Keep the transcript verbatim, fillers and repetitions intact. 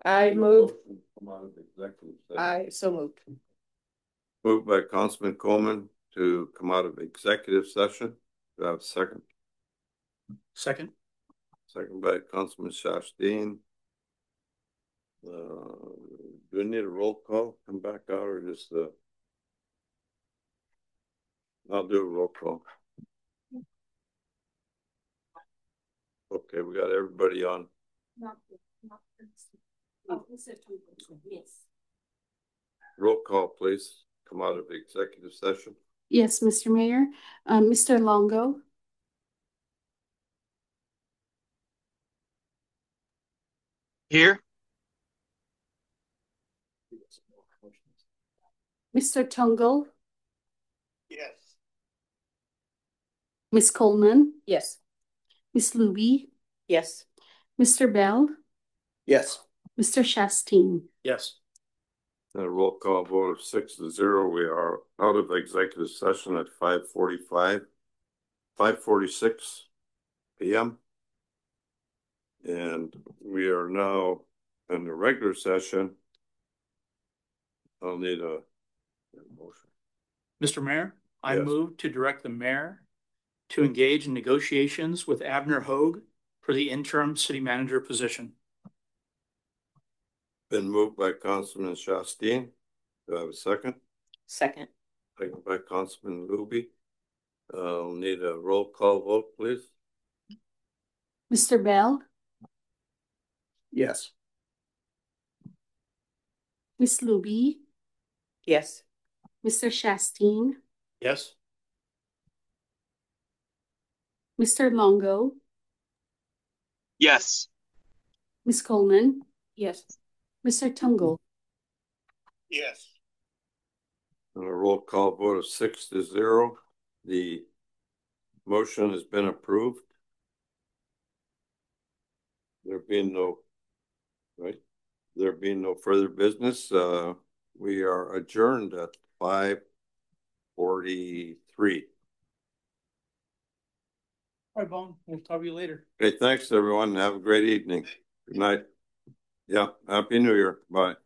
I move, Come out of executive session. I so moved. Moved by Councilman Coleman to come out of executive session. Do I have a second? Second. Second by Councilman Shasteen. Uh, do we need a roll call? Come back out or just uh I'll do a roll call. Okay, we got everybody on. Not, not, oh, yes. Roll call, please. Come out of executive session. Yes, Mister Mayor. Um, Mister Longo. Here. Mister Tungle. Yes. Miss Coleman. Yes. Miss Luby. Yes. Mister Bell. Yes. Mister Shasteen. Yes. A roll call vote of six to zero. We are out of executive session at five forty-five, five forty-six P M And we are now in the regular session. I'll need a, a motion. Mister Mayor, I Yes. move to direct the mayor to engage in negotiations with Abner Hogue for the interim city manager position. Been moved by Councilman Shasteen. Do I have a second? Second. Second by Councilman Luby. Uh, I'll need a roll call vote, please. Mister Bell. Yes. Miss Luby. Yes. Mister Shasteen. Yes. Mister Longo. Yes. Miss Coleman. Yes. Mister Tungle. Yes. On a roll call vote of six to zero, the motion has been approved. There being no, right? There being no further business, uh, we are adjourned at five forty-three. All right, Bone. We'll talk to you later. Okay, thanks everyone. Have a great evening. Good night. Yeah, Happy New Year. Bye.